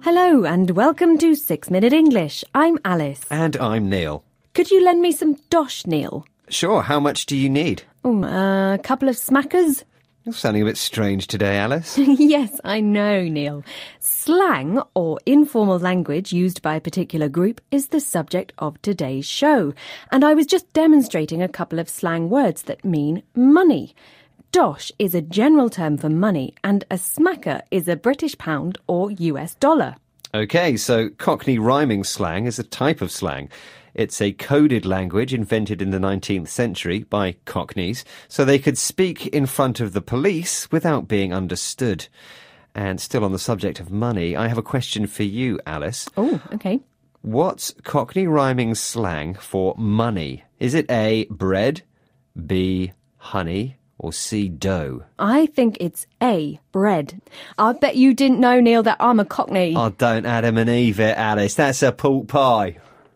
Hello and welcome to 6 Minute English. I'm Alice. And I'm Neil. Could you lend me some dosh, Neil? Sure, how much do you need? A couple of smackers? You're sounding a bit strange today, Alice. Yes, I know, Neil. Slang, or informal language used by a particular group, is the subject of today's show. And I was just demonstrating a couple of slang words that mean money. Dosh is a general term for money, and a smacker is a British pound or US dollar. OK, so Cockney rhyming slang is a type of slang. It's a coded language invented in the 19th century by Cockneys, so they could speak in front of the police without being understood. And still on the subject of money, I have a question for you, Alice. Oh, OK. What's Cockney rhyming slang for money? Is it A, bread, B, honey, or C, dough? I think it's A, bread. I bet you didn't know, Neil, that I'm a Cockney. Oh, don't Adam and Eve it, Alice. That's a pork pie.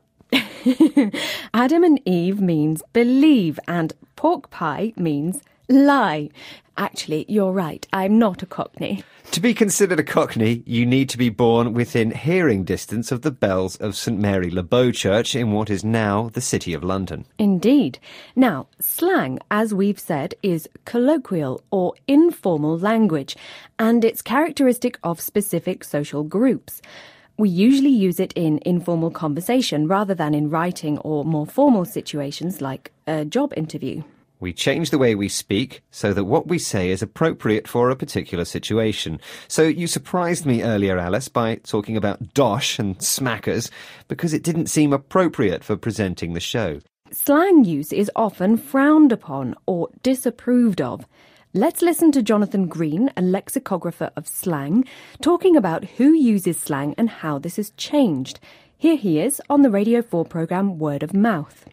Adam and Eve means believe and pork pie means lie. Actually, you're right. I'm not a Cockney. To be considered a Cockney, you need to be born within hearing distance of the bells of St Mary Le Bow Church in what is now the City of London. Indeed. Now, slang, as we've said, is colloquial or informal language, and it's characteristic of specific social groups. We usually use it in informal conversation rather than in writing or more formal situations like a job interview. We change the way we speak so that what we say is appropriate for a particular situation. So you surprised me earlier, Alice, by talking about dosh and smackers because it didn't seem appropriate for presenting the show. Slang use is often frowned upon or disapproved of. Let's listen to Jonathan Green, a lexicographer of slang, talking about who uses slang and how this has changed. Here he is on the Radio 4 programme Word of Mouth.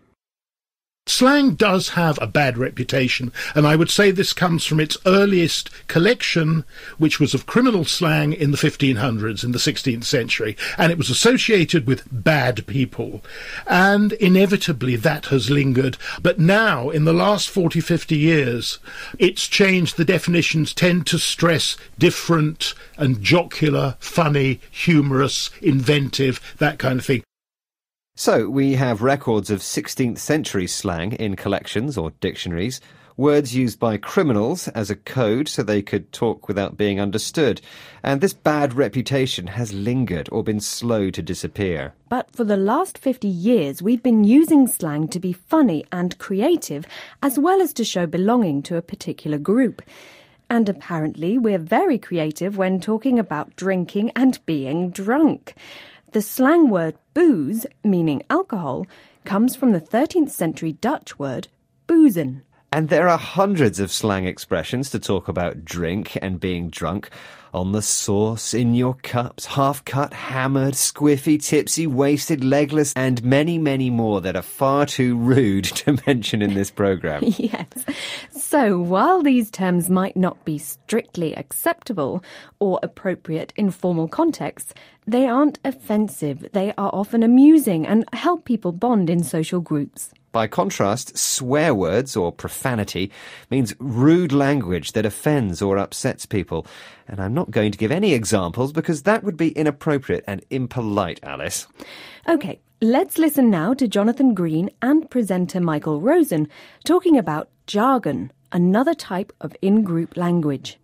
Slang does have a bad reputation, and I would say this comes from its earliest collection, which was of criminal slang in the 1500s, in the 16th century, and it was associated with bad people. And inevitably that has lingered. But now, in the last 40, 50 years, it's changed. The definitions tend to stress different and jocular, funny, humorous, inventive, that kind of thing. So, we have records of 16th century slang in collections or dictionaries, words used by criminals as a code so they could talk without being understood. And this bad reputation has lingered or been slow to disappear. But for the last 50 years, we've been using slang to be funny and creative, as well as to show belonging to a particular group. And apparently, we're very creative when talking about drinking and being drunk. The slang word booze, meaning alcohol, comes from the 13th century Dutch word boozen. And there are hundreds of slang expressions to talk about drink and being drunk. On the sauce, in your cups, half-cut, hammered, squiffy, tipsy, wasted, legless, and many, many more that are far too rude to mention in this programme. Yes. So, while these terms might not be strictly acceptable or appropriate in formal contexts, they aren't offensive. They are often amusing and help people bond in social groups. By contrast, swear words or profanity means rude language that offends or upsets people. And I'm not going to give any examples because that would be inappropriate and impolite, Alice. OK, let's listen now to Jonathan Green and presenter Michael Rosen talking about jargon, another type of in-group language.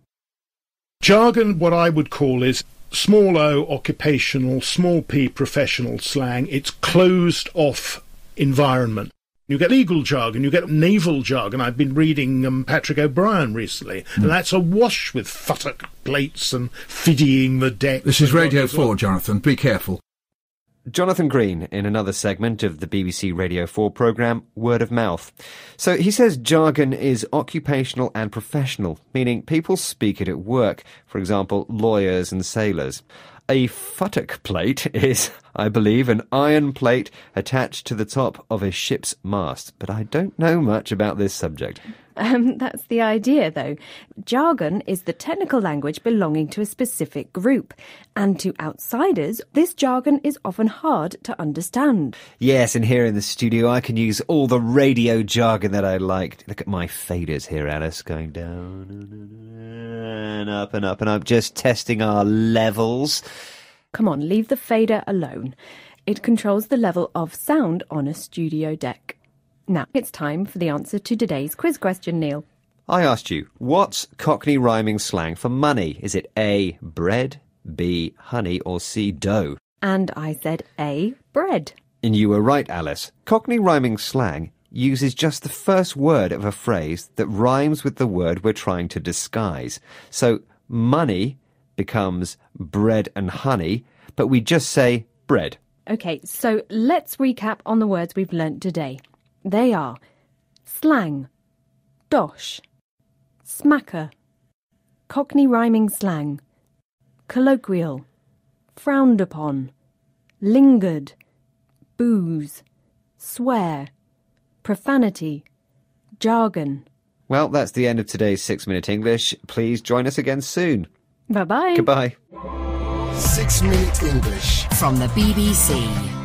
Jargon, what I would call, is small o occupational, small p professional slang. It's closed off environment. You get legal jargon, you get naval jargon. I've been reading Patrick O'Brien recently, and that's awash with futtock plates and fiddying the deck. This is Radio 4, Jonathan. Be careful. Jonathan Green in another segment of the BBC Radio 4 programme Word of Mouth. So he says jargon is occupational and professional, meaning people speak it at work, for example, lawyers and sailors. A futtock plate is, I believe, an iron plate attached to the top of a ship's mast. But I don't know much about this subject. That's the idea, though. Jargon is the technical language belonging to a specific group. And to outsiders, this jargon is often hard to understand. Yes, and here in the studio I can use all the radio jargon that I like. Look at my faders here, Alice, going down and up and up and up, just testing our levels. Come on, leave the fader alone. It controls the level of sound on a studio deck. Now, it's time for the answer to today's quiz question, Neil. I asked you, what's Cockney rhyming slang for money? Is it A, bread, B, honey, or C, dough? And I said A, bread. And you were right, Alice. Cockney rhyming slang uses just the first word of a phrase that rhymes with the word we're trying to disguise. So money becomes bread and honey, but we just say bread. OK, so let's recap on the words we've learnt today. They are slang, dosh, smacker, Cockney rhyming slang, colloquial, frowned upon, lingered, booze, swear, profanity, jargon. Well, that's the end of today's 6-Minute English. Please join us again soon. Bye-bye. Goodbye. 6-Minute English from the BBC.